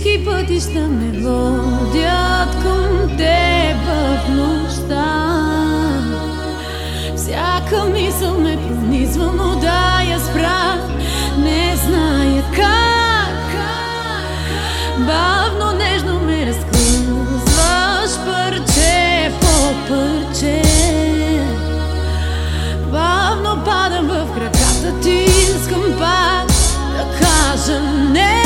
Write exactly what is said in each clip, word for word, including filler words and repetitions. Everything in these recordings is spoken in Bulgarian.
Всички пътища ме водят към теб в нощта. Всяка мисъл ме пронизва, но да я спра не зная как. Бавно, нежно ме разкръзваш парче по парче. Бавно падам в краката ти, искам пак да кажа не.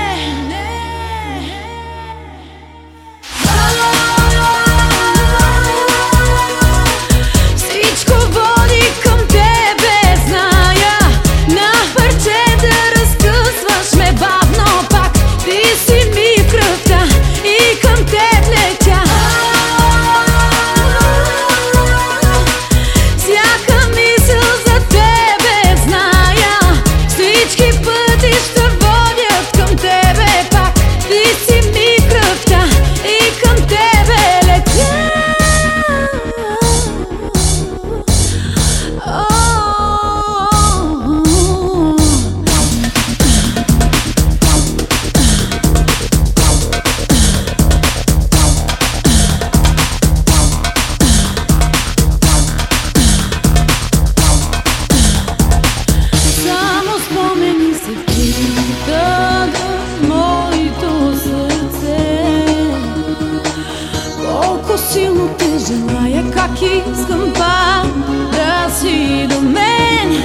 Силно те желая, как искам пак да си до мен.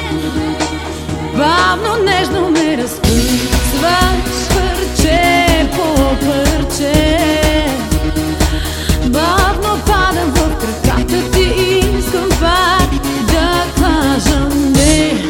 Бавно, нежно ме разкъсваш парче по парче. Бавно падам в краката ти и искам пак да кажа не.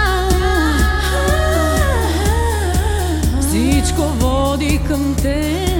Всичко води към теб.